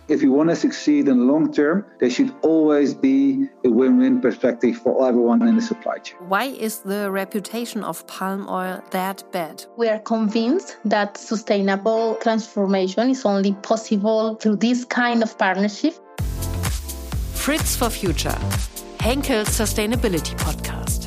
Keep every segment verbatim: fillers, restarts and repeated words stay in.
If you want to succeed in the long term, there should always be a win-win perspective for everyone in the supply chain. Why is the reputation of palm oil that bad? We are convinced that sustainable transformation is only possible through this kind of partnership. Fritz for Future, Henkel's sustainability podcast.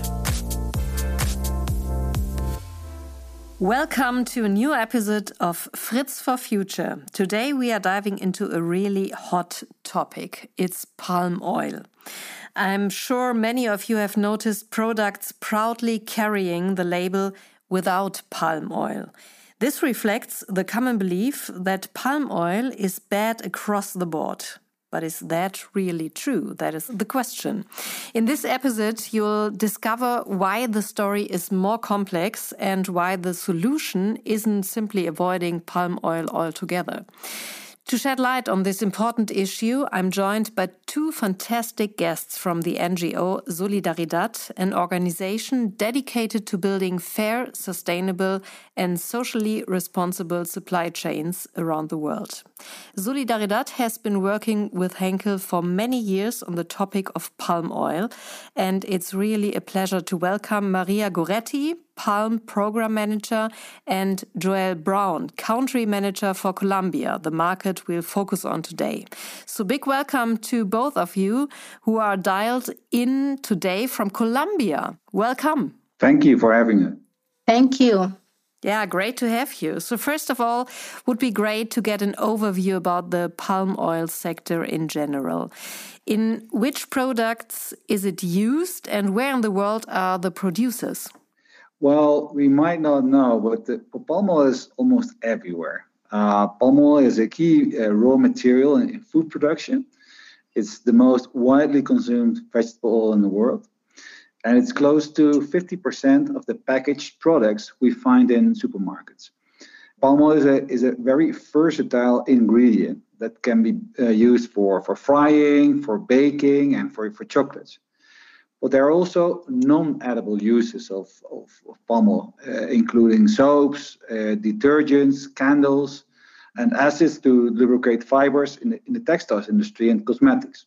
Welcome to a new episode of Fritz for Future. Today we are diving into a really hot topic. It's palm oil. I'm sure many of you have noticed products proudly carrying the label without palm oil. This reflects the common belief that palm oil is bad across the board. But is that really true? That is the question. In this episode, you'll discover why the story is more complex and why the solution isn't simply avoiding palm oil altogether. To shed light on this important issue, I'm joined by two fantastic guests from the N G O Solidaridad, an organization dedicated to building fair, sustainable and socially responsible supply chains around the world. Solidaridad has been working with Henkel for many years on the topic of palm oil, and it's really a pleasure to welcome Maria Goretti, Palm Program Manager, and Joel Brown, Country Manager for Colombia, the market we'll focus on today. So big welcome to both of you who are dialed in today from Colombia. Welcome. Thank you for having us. Thank you. Yeah, great to have you. So first of all, would be great to get an overview about the palm oil sector in general. In which products is it used and where in the world are the producers? Well, we might not know, but the palm oil is almost everywhere. Uh, palm oil is a key uh, raw material in, in food production. It's the most widely consumed vegetable oil in the world. And it's close to fifty percent of the packaged products we find in supermarkets. Palm oil is a, is a very versatile ingredient that can be uh, used for, for frying, for baking, and for, for chocolates. But there are also non-edible uses of, of, of palm oil, uh, including soaps, uh, detergents, candles, and acids to lubricate fibers in the, in the textiles industry and cosmetics.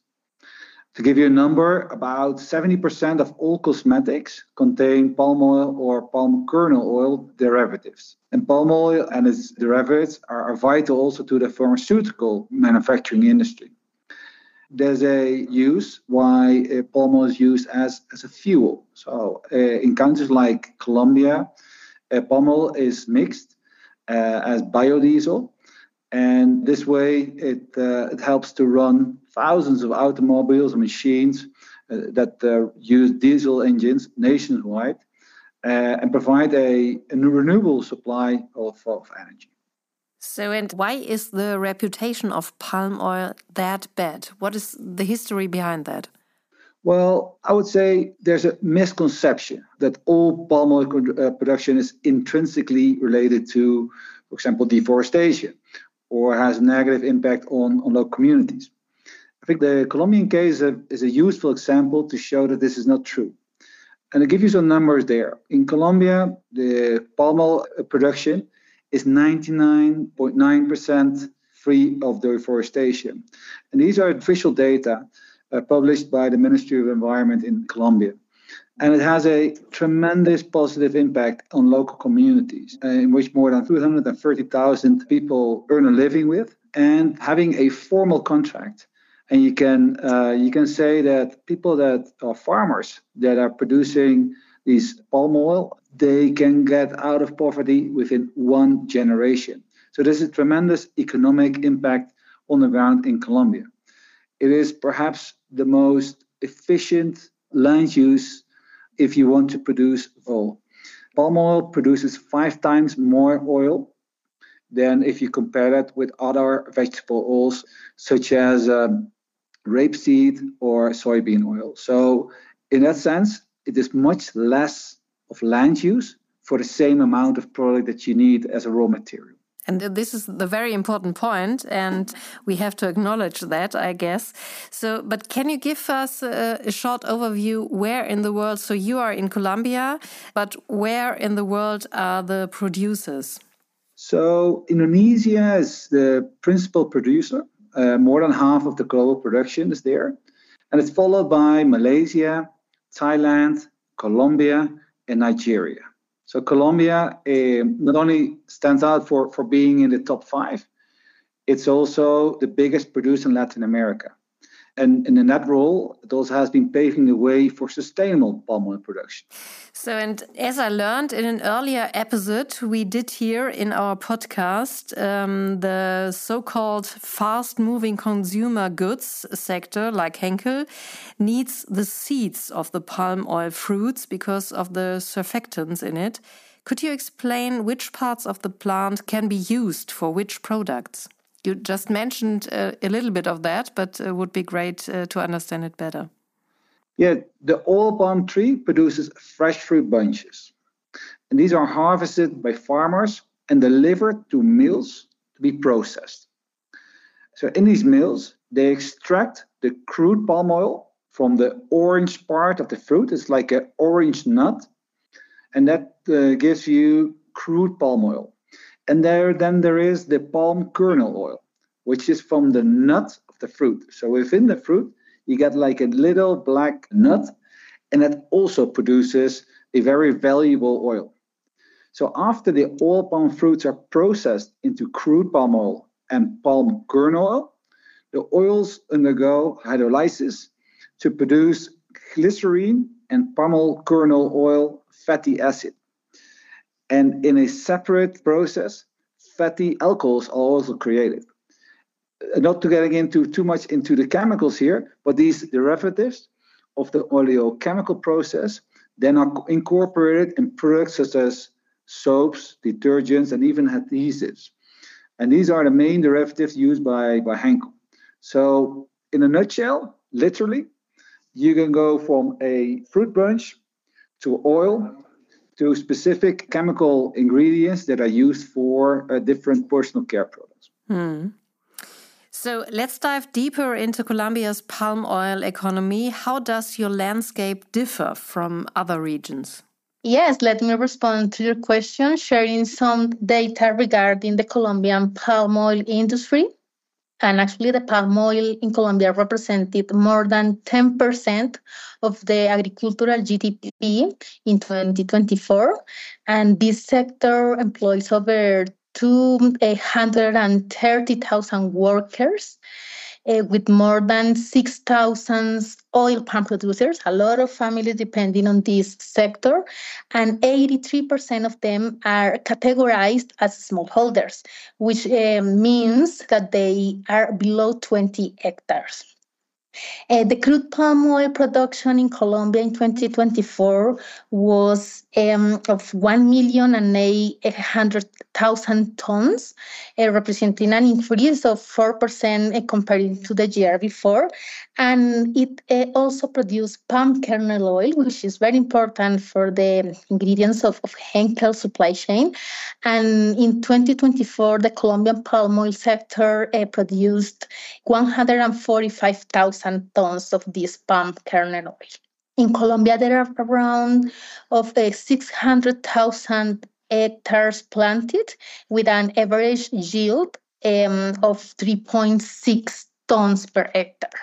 To give you a number, about seventy percent of all cosmetics contain palm oil or palm kernel oil derivatives. And palm oil and its derivatives are, are vital also to the pharmaceutical manufacturing industry. There's a use why uh, palm oil is used as, as a fuel. So uh, in countries like Colombia, uh, palm oil is mixed uh, as biodiesel. And this way it, uh, it helps to run thousands of automobiles and machines uh, that uh, use diesel engines nationwide uh, and provide a, a renewable supply of, of energy. So, and why is the reputation of palm oil that bad? What is the history behind that? Well, I would say there's a misconception that all palm oil uh, production is intrinsically related to, for example, deforestation or has a negative impact on, on local communities. I think the Colombian case is a, is a useful example to show that this is not true. And I'll give you some numbers there. In Colombia, the palm oil production is ninety-nine point nine percent free of deforestation. And these are official data uh, published by the Ministry of Environment in Colombia. And it has a tremendous positive impact on local communities, uh, in which more than two hundred thirty thousand people earn a living with, and having a formal contract. And you can uh, you can say that people that are farmers that are producing these palm oil, they can get out of poverty within one generation. So there's a tremendous economic impact on the ground in Colombia. It is perhaps the most efficient land use if you want to produce oil. Palm oil produces five times more oil than if you compare that with other vegetable oils, such as um, rapeseed or soybean oil. So in that sense, it is much less of land use for the same amount of product that you need as a raw material. And this is the very important point, and we have to acknowledge that, I guess. So, but can you give us a, a short overview where in the world, so you are in Colombia, but where in the world are the producers? So Indonesia is the principal producer. Uh, more than half of the global production is there. And it's followed by Malaysia, Thailand, Colombia, and Nigeria. So Colombia uh, not only stands out for, for being in the top five, it's also the biggest producer in Latin America. And, and in that role, it also has been paving the way for sustainable palm oil production. So, and as I learned in an earlier episode, we did here in our podcast, um, the so-called fast-moving consumer goods sector, like Henkel, needs the seeds of the palm oil fruits because of the surfactants in it. Could you explain which parts of the plant can be used for which products? You just mentioned uh, a little bit of that, but it would be great uh, to understand it better. Yeah, the oil palm tree produces fresh fruit bunches. And these are harvested by farmers and delivered to mills to be processed. So in these mills, they extract the crude palm oil from the orange part of the fruit. It's like an orange nut. And that uh, gives you crude palm oil. And there, then there is the palm kernel oil, which is from the nut of the fruit. So within the fruit, you get like a little black nut, and that also produces a very valuable oil. So after the oil palm fruits are processed into crude palm oil and palm kernel oil, the oils undergo hydrolysis to produce glycerine and palm kernel oil fatty acid. And in a separate process, fatty alcohols are also created. Not to getting into too much into the chemicals here, but these derivatives of the oleochemical process then are incorporated in products such as soaps, detergents, and even adhesives. And these are the main derivatives used by, by Henkel. So in a nutshell, literally, you can go from a fruit bunch to oil, to specific chemical ingredients that are used for uh, different personal care products. Hmm. So let's dive deeper into Colombia's palm oil economy. How does your landscape differ from other regions? Yes, let me respond to your question, sharing some data regarding the Colombian palm oil industry. And actually, the palm oil in Colombia represented more than ten percent of the agricultural G D P in twenty twenty-four. And this sector employs over two hundred thirty thousand workers, uh, with more than six thousand oil palm producers, a lot of families depending on this sector, and eighty-three percent of them are categorized as smallholders, which uh, means that they are below twenty hectares. Uh, the crude palm oil production in Colombia in twenty twenty-four was um, of one million eight hundred thousand tons, uh, representing an increase of four percent compared to the year before. And it uh, also produced palm kernel oil, which is very important for the ingredients of, of Henkel supply chain. And in twenty twenty-four, the Colombian palm oil sector uh, produced one hundred forty-five thousand tons of this palm kernel oil. In Colombia, there are around of uh, six hundred thousand hectares planted with an average yield um, of three point six tons per hectare.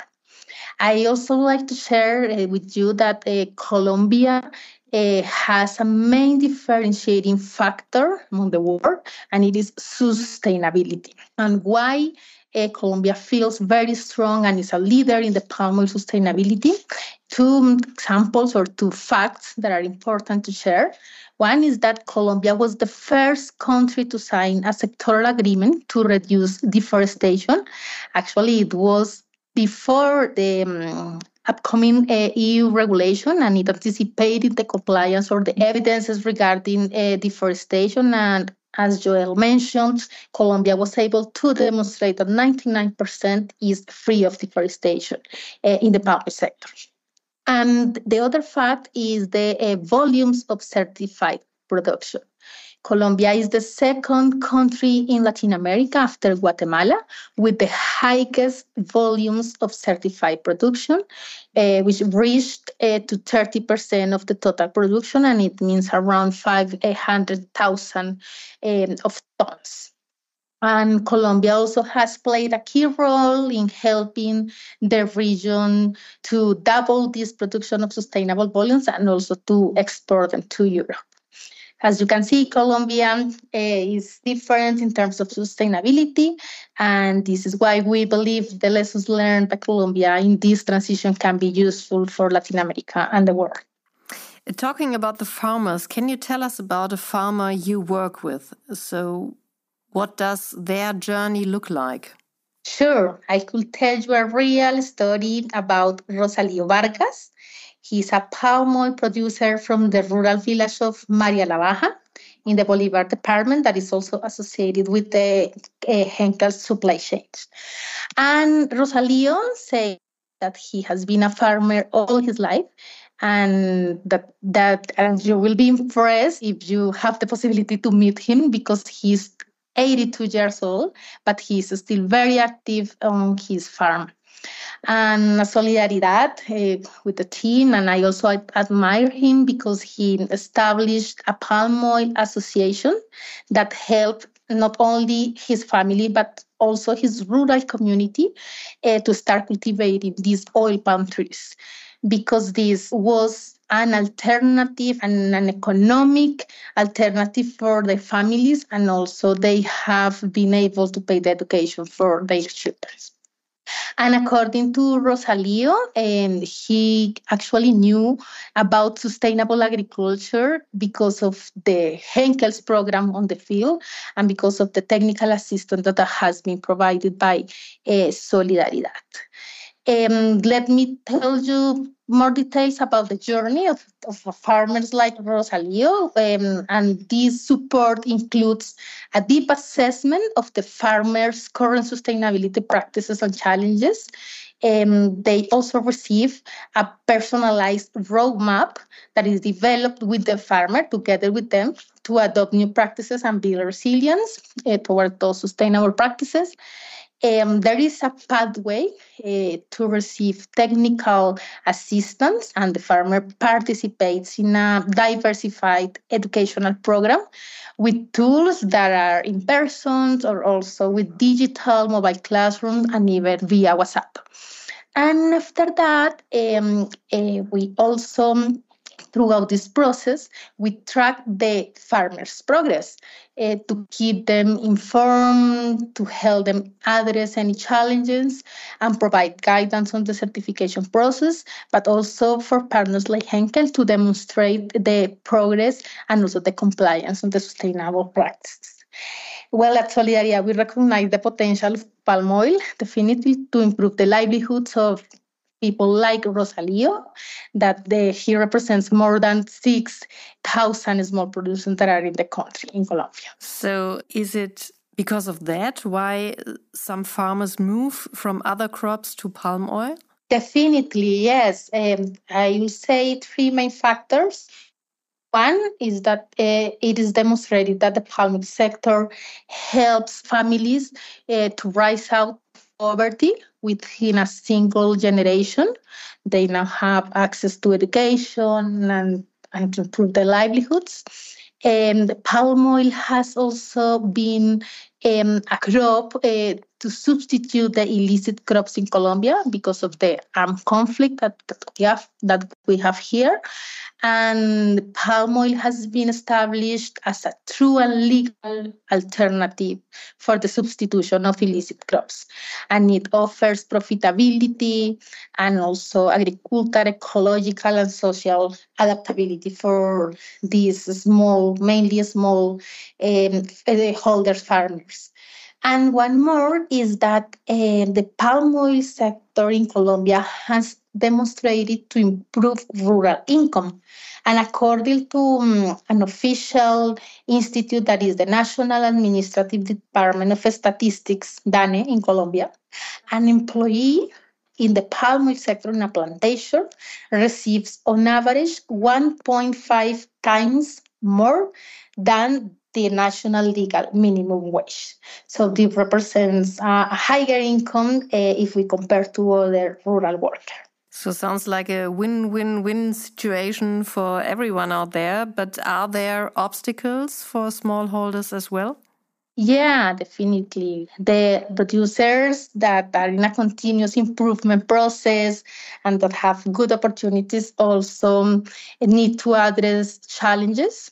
I also like to share uh, with you that uh, Colombia uh, has a main differentiating factor among the world, and it is sustainability. And why uh, Colombia feels very strong and is a leader in the palm oil sustainability? Two examples or two facts that are important to share. One is that Colombia was the first country to sign a sectoral agreement to reduce deforestation. Actually, it was before the um, upcoming uh, E U regulation, and it anticipated the compliance or the evidences regarding uh, deforestation. And as Joel mentioned, Colombia was able to demonstrate that ninety-nine percent is free of deforestation uh, in the palm sector. And the other fact is the uh, volumes of certified production. Colombia is the second country in Latin America after Guatemala with the highest volumes of certified production, uh, which reached uh, to thirty percent of the total production, and it means around five hundred thousand um, of tons. And Colombia also has played a key role in helping the region to double this production of sustainable volumes and also to export them to Europe. As you can see, Colombia uh, is different in terms of sustainability, and this is why we believe the lessons learned by Colombia in this transition can be useful for Latin America and the world. Talking about the farmers, can you tell us about a farmer you work with? So, what does their journey look like? Sure, I could tell you a real story about Rosalio Vargas. He's a palm oil producer from the rural village of Maria la Baja in the Bolivar department that is also associated with the uh, Henkel supply chains. And Rosalio said that he has been a farmer all his life, and that that and you will be impressed if you have the possibility to meet him because he's eighty-two years old, but he's still very active on his farm. And solidaridad uh, with the team, and I also admire him because he established a palm oil association that helped not only his family but also his rural community uh, to start cultivating these oil palm trees, because this was an alternative and an economic alternative for the families, and also they have been able to pay the education for their children. And according to Rosalio, um, he actually knew about sustainable agriculture because of the Henkel's program on the field and because of the technical assistance that has been provided by uh, Solidaridad. Um, let me tell you more details about the journey of, of farmers like Rosalio. Um, and this support includes a deep assessment of the farmers' current sustainability practices and challenges. Um, they also receive a personalized roadmap that is developed with the farmer together with them to adopt new practices and build resilience uh, toward those sustainable practices. Um, there is a pathway uh, to receive technical assistance, and the farmer participates in a diversified educational program with tools that are in person or also with digital mobile classrooms and even via WhatsApp. And after that, um, uh, we also throughout this process, we track the farmers' progress uh, to keep them informed, to help them address any challenges, and provide guidance on the certification process, but also for partners like Henkel to demonstrate the progress and also the compliance on the sustainable practices. Well, at Solidaria, we recognize the potential of palm oil, definitely, to improve the livelihoods of people like Rosalio, that the, he represents more than six thousand small producers that are in the country, in Colombia. So is it because of that why some farmers move from other crops to palm oil? Definitely, yes. Um, I will say three main factors. One is that uh, it is demonstrated that the palm oil sector helps families uh, to rise out poverty within a single generation. They now have access to education and, and to improve their livelihoods. And palm oil has also been um, a crop uh, to substitute the illicit crops in Colombia because of the armed conflict that, that we have that we have here. And palm oil has been established as a true and legal alternative for the substitution of illicit crops. And it offers profitability and also agricultural, ecological, and social adaptability for these small, mainly small um, holder farmers. And one more is that uh, the palm oil sector in Colombia has demonstrated to improve rural income. And according to um, an official institute that is the National Administrative Department of Statistics, DANE, in Colombia, an employee in the palm oil sector in a plantation receives on average one point five times more than the national legal minimum wage. So this represents a higher income uh, if we compare to other rural workers. So sounds like a win-win-win situation for everyone out there. But are there obstacles for smallholders as well? Yeah, definitely. The producers that are in a continuous improvement process and that have good opportunities also need to address challenges.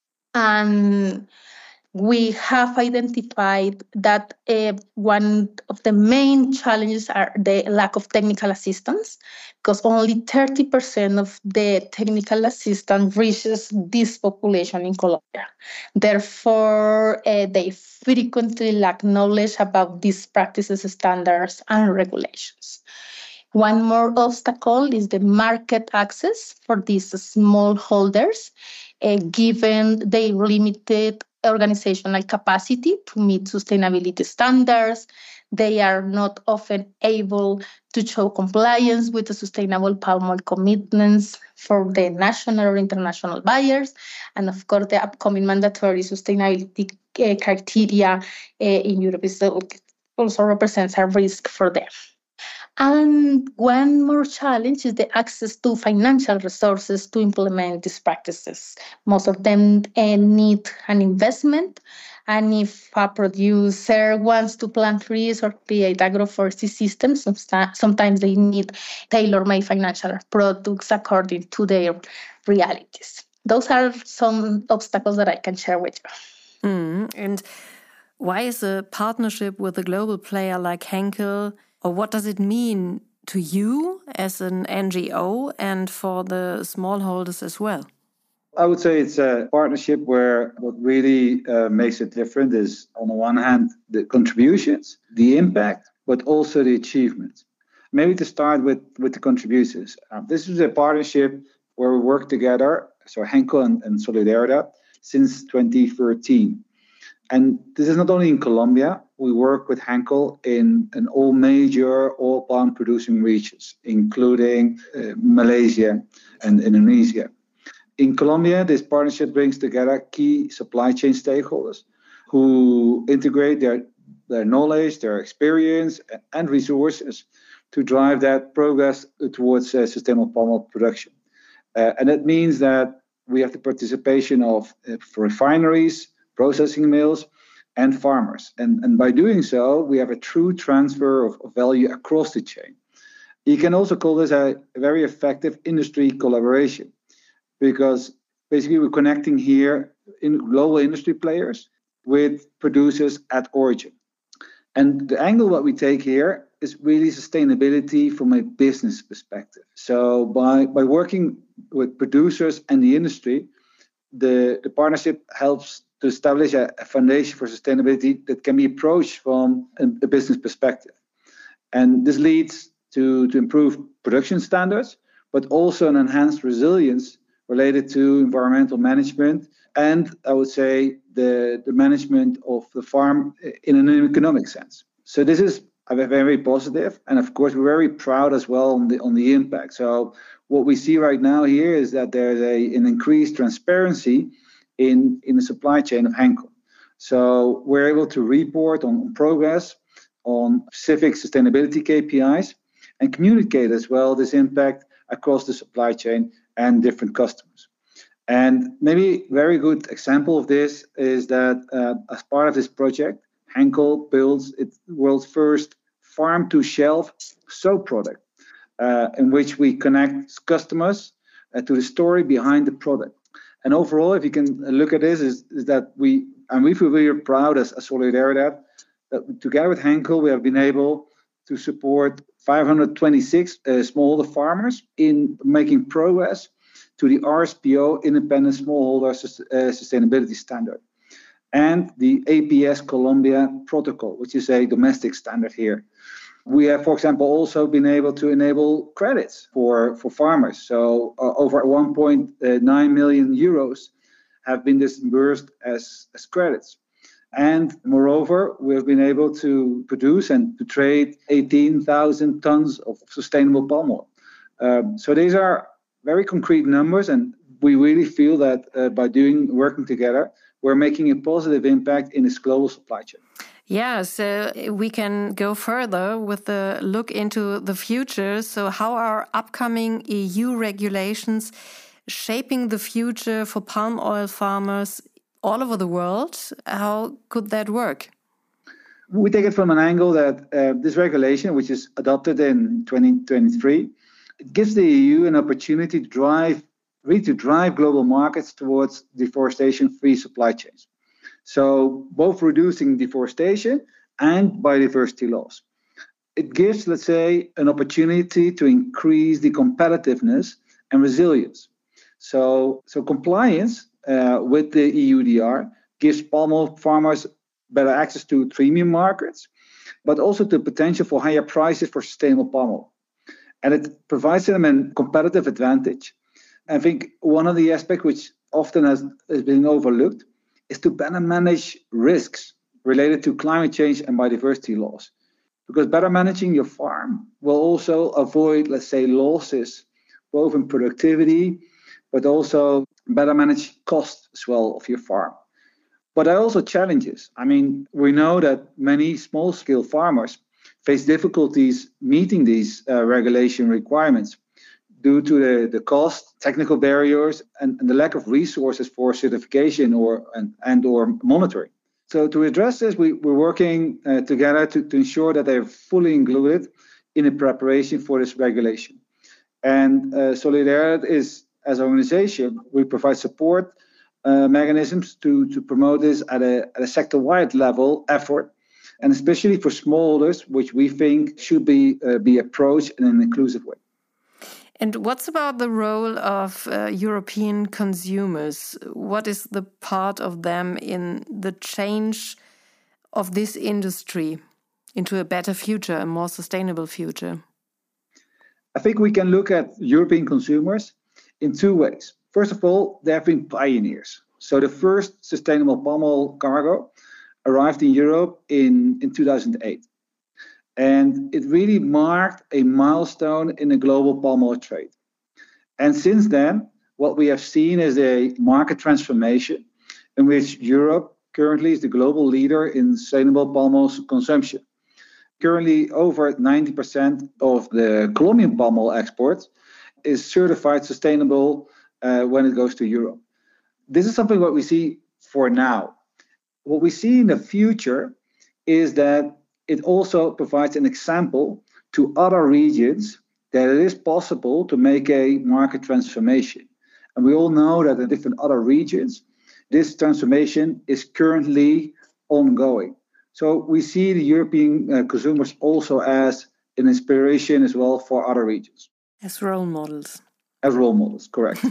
And we have identified that uh, one of the main challenges are the lack of technical assistance, because only thirty percent of the technical assistance reaches this population in Colombia. Therefore, uh, they frequently lack knowledge about these practices, standards, and regulations. One more obstacle is the market access for these smallholders, uh, given their limited organizational capacity to meet sustainability standards. They are not often able to show compliance with the sustainable palm oil commitments for the national or international buyers. And of course, the upcoming mandatory sustainability uh, criteria uh, in Europe is also represents a risk for them. And one more challenge is the access to financial resources to implement these practices. Most of them uh, need an investment. And if a producer wants to plant trees or create agroforestry systems, sometimes they need tailor made financial products according to their realities. Those are some obstacles that I can share with you. Mm, and why is a partnership with a global player like Henkel, or what does it mean to you as an N G O and for the smallholders as well? I would say it's a partnership where what really uh, makes it different is, on the one hand, the contributions, the impact, but also the achievements. Maybe to start with, with the contributions. Uh, this is a partnership where we work together, so Henkel and, and Solidaridad, since twenty thirteen. And this is not only in Colombia. We work with Henkel in, in all major oil palm producing regions, including uh, Malaysia and Indonesia. In Colombia, this partnership brings together key supply chain stakeholders who integrate their, their knowledge, their experience, and resources to drive that progress towards uh, sustainable palm oil production. Uh, and that means that we have the participation of uh, refineries, processing mills, and farmers. And, and by doing so, we have a true transfer of, of value across the chain. You can also call this a, a very effective industry collaboration, because basically we're connecting here in global industry players with producers at origin. And the angle that we take here is really sustainability from a business perspective. So by, by working with producers and the industry, the, the partnership helps to establish a, a foundation for sustainability that can be approached from a, a business perspective. And this leads to, to improved production standards, but also an enhanced resilience related to environmental management and, I would say, the, the management of the farm in an economic sense. So this is very positive, and of course we're very proud as well on the on the impact. So what we see right now here is that there's a an increased transparency in in the supply chain of Henkel. So we're able to report on progress on specific sustainability K P Is and communicate as well this impact across the supply chain and different customers. And maybe a very good example of this is that uh, as part of this project, Henkel builds its world's first farm-to-shelf soap product, uh, in which we connect customers uh, to the story behind the product. And overall, if you can look at this, is, is that we, and we feel very proud as, as Solidaridad, that together with Henkel, we have been able to support five hundred twenty-six uh, smallholder farmers in making progress to the R S P O Independent Smallholder uh, Sustainability Standard and the A P S Colombia Protocol, which is a domestic standard here. We have, for example, also been able to enable credits for, for farmers. So uh, over one point nine million euros have been disbursed as, as credits. And moreover, we have been able to produce and to trade eighteen thousand tons of sustainable palm oil. Um, so these are very concrete numbers, and we really feel that uh, by doing working together, we're making a positive impact in this global supply chain. Yeah, so we can go further with the look into the future. So how are upcoming E U regulations shaping the future for palm oil farmers all over the world. How could that work? We take it from an angle that uh, this regulation, which is adopted in twenty twenty-three, it gives the E U an opportunity to drive, really to drive global markets towards deforestation-free supply chains. So both reducing deforestation and biodiversity loss. It gives, let's say, an opportunity to increase the competitiveness and resilience. So, so compliance uh, with the E U D R gives palm oil farmers better access to premium markets, but also the potential for higher prices for sustainable palm oil. And it provides them a competitive advantage. I think one of the aspects which often has, has been overlooked is to better manage risks related to climate change and biodiversity loss. Because better managing your farm will also avoid, let's say, losses, both in productivity, but also better manage costs as well of your farm. But there are also challenges. I mean, we know that many small-scale farmers face difficulties meeting these uh, regulation requirements due to the, the cost, technical barriers, and, and the lack of resources for certification or and, and or monitoring. So to address this, we, we're working uh, together to, to ensure that they're fully included in the preparation for this regulation. And uh, Solidaridad is, as an organization, we provide support uh, mechanisms to, to promote this at a, at a sector-wide level effort, and especially for smallholders, which we think should be, uh, be approached in an inclusive way. And what's about the role of uh, European consumers? What is the part of them in the change of this industry into a better future, a more sustainable future? I think we can look at European consumers in two ways. First of all, they have been pioneers. So the first sustainable palm oil cargo arrived in Europe in, in two thousand eight. And it really marked a milestone in the global palm oil trade. And since then, what we have seen is a market transformation in which Europe currently is the global leader in sustainable palm oil consumption. Currently, over ninety percent of the Colombian palm oil exports is certified sustainable uh, when it goes to Europe. This is something what we see for now. What we see in the future is that it also provides an example to other regions that it is possible to make a market transformation. And we all know that in different other regions, this transformation is currently ongoing. So we see the European uh, consumers also as an inspiration as well for other regions. As role models. As role models, correct.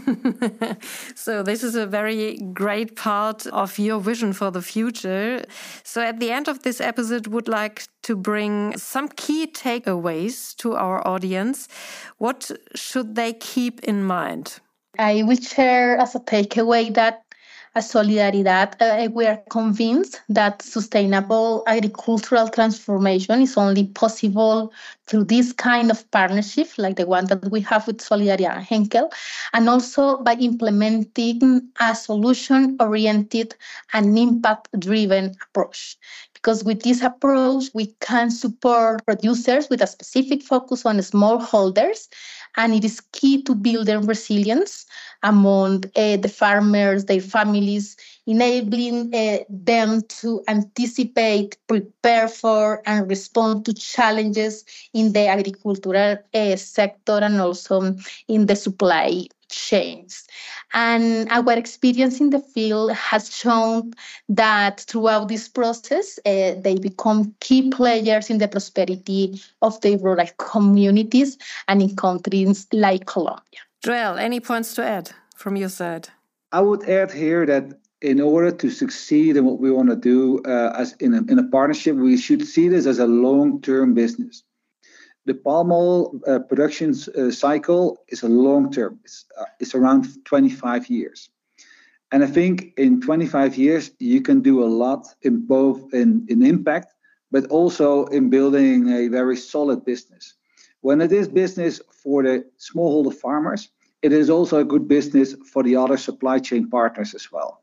So this is a very great part of your vision for the future. So at the end of this episode, would like to bring some key takeaways to our audience. What should they keep in mind? I will share as a takeaway that as Solidaridad, uh, we are convinced that sustainable agricultural transformation is only possible through this kind of partnership, like the one that we have with Solidaridad and Henkel, and also by implementing a solution-oriented and impact-driven approach. Because with this approach, we can support producers with a specific focus on smallholders, and it is key to building resilience among uh, the farmers, their families, enabling uh, them to anticipate, prepare for, and respond to challenges in the agricultural uh, sector and also in the supply chains. And our experience in the field has shown that throughout this process, uh, they become key players in the prosperity of the rural communities and in countries like Colombia. Joel, any points to add from your side? I would add here that in order to succeed in what we want to do uh, as in a, in a partnership, we should see this as a long-term business. The palm oil uh, production uh, cycle is a long term. It's, uh, it's around twenty-five years. And I think in twenty-five years, you can do a lot in both in, in impact, but also in building a very solid business. When it is business for the smallholder farmers, it is also a good business for the other supply chain partners as well.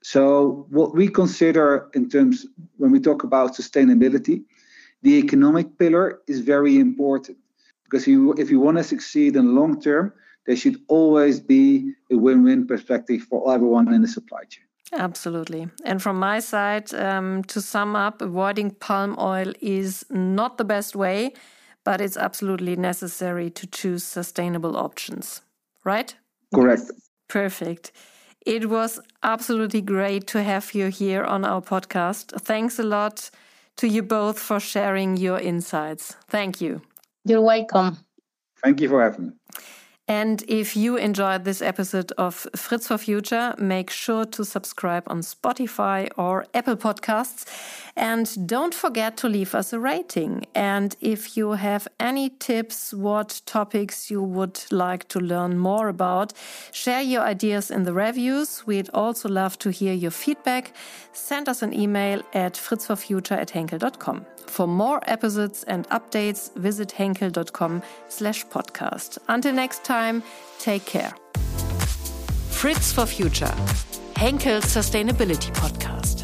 So what we consider in terms, when we talk about sustainability, the economic pillar is very important, because you, if you want to succeed in the long term, there should always be a win-win perspective for everyone in the supply chain. Absolutely. And from my side, um, to sum up, avoiding palm oil is not the best way, but it's absolutely necessary to choose sustainable options, right? Correct. Perfect. It was absolutely great to have you here on our podcast. Thanks a lot to you both for sharing your insights. Thank you. You're welcome. Thank you for having me. And if you enjoyed this episode of Fritz for Future, make sure to subscribe on Spotify or Apple Podcasts. And don't forget to leave us a rating. And if you have any tips, what topics you would like to learn more about, share your ideas in the reviews. We'd also love to hear your feedback. Send us an email at fritzforfuture at henkel dot com. For more episodes and updates, visit henkel dot com slash podcast. Until next time, take care. Fritz for Future, Henkel's Sustainability Podcast.